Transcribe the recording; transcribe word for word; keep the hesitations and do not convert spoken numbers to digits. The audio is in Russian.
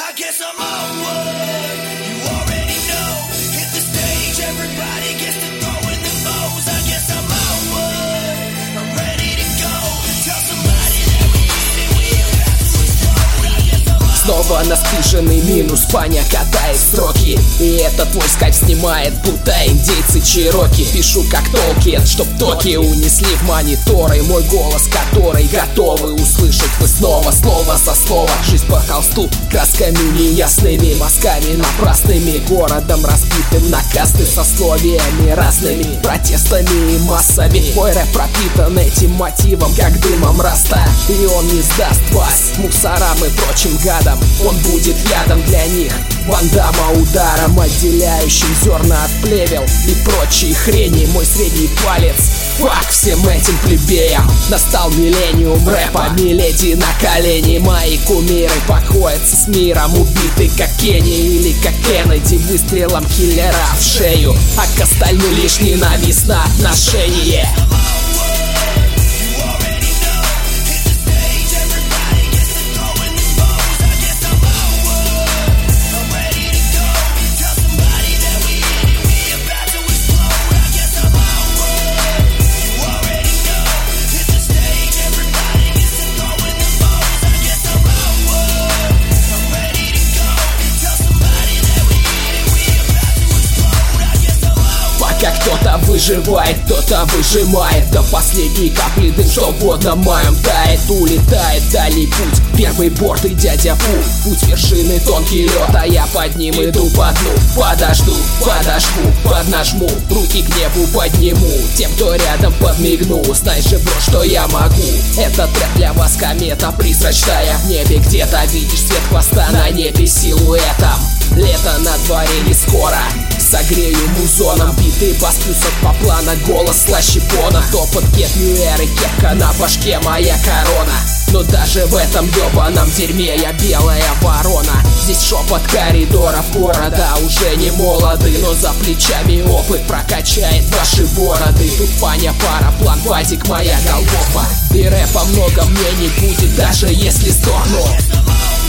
I guess I'm onward. You already know. Hit the stage, everybody gets to throw in the bows. I guess I'm onward. I'm ready to go. Tell somebody that we did, we about to explode. I guess I'm onward. Снова настриженный минус, паня катает строки. И это твой скайп снимает, будто индейцы чероки. Пишу как Толкин, чтоб токи унесли в мониторы мой голос, который готовы услышать вы снова. Слово со слова, жизнь по холсту, красками неясными, мазками напрасными, городом разбитым на касты, сословиями разными, протестами и массами. Мой рэп пропитан этим мотивом, как дымом раста. И он не сдаст вас мусорам и прочим гадам. Он будет ядом для них, вандама ударом, отделяющим зерна от плевел и прочей хрени. Мой средний палец, фак всем этим плебеям. Настал миллениум рэпа, миледи на колени. Мои кумиры покоятся с миром, убиты как Кенни или как Кеннеди выстрелом киллера в шею, а к остальным лишь ненавистное отношение. Как кто-то выживает, кто-то выжимает до последней капли дым, что водном моем тает, улетает в дальний путь. Первый борт и дядя Пу, путь вершины тонкий лед, а я под ним иду по дну. Подожду, подожгу, поднажму, руки к небу подниму. Тем, кто рядом, подмигну, знай же, бро, что я могу. Это трек для вас, комета призрачная в небе где-то. Видишь свет хвоста на небе силуэтом. Лето на дворе не скоро, согрею музоном. Битый бас плюс от поплана, голос слаще пона. Топот гет ньюэр и кепка на башке моя корона. Но даже в этом ёбаном дерьме я белая ворона. Здесь шепот коридоров города, уже не молоды, но за плечами опыт прокачает ваши бороды. Тут паня, параплан, вазик, моя голова. И рэпа много мне не будет, даже если сдохну.